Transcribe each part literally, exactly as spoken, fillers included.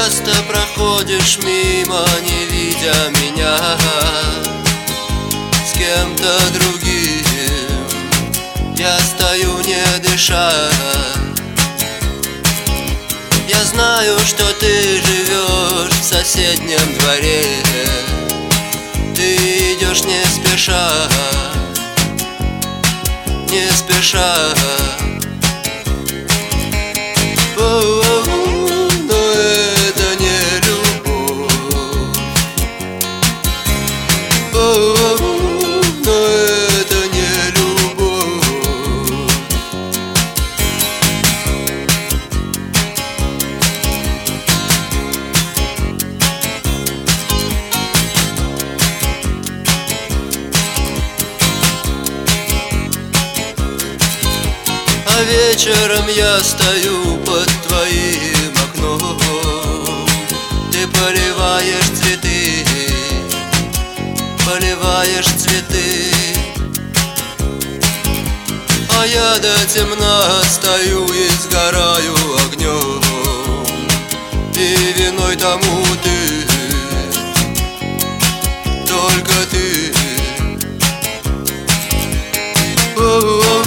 часто проходишь мимо, не видя меня с кем-то другим. Я стою, не дыша. Я знаю, что ты живешь в соседнем дворе. Ты идешь не спеша, не спеша. Но это не любовь. Но это не любовь. А вечером я стою под твоим окном. Ты поливаешь цветы, поливаешь цветы. А я до темна стою и сгораю огнем. И виной тому ты, только ты. О-о-о.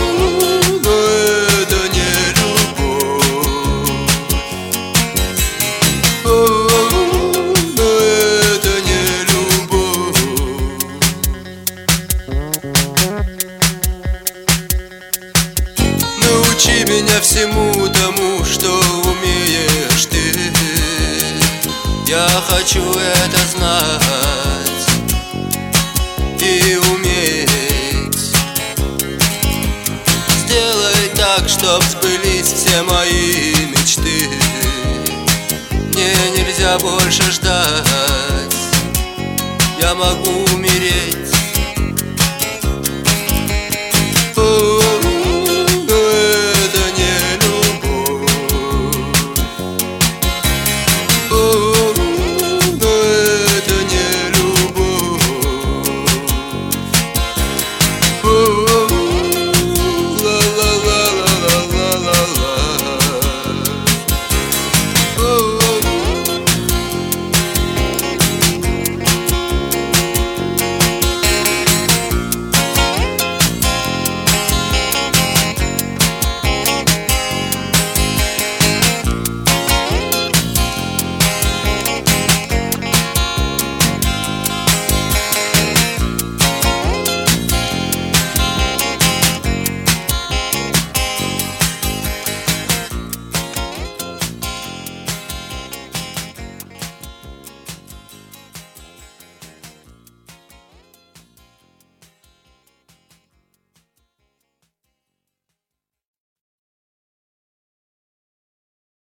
Научи меня всему тому, что умеешь ты. Я хочу это знать и уметь. Сделай так, чтоб сбылись все мои мечты. Мне нельзя больше ждать, я могу умереть.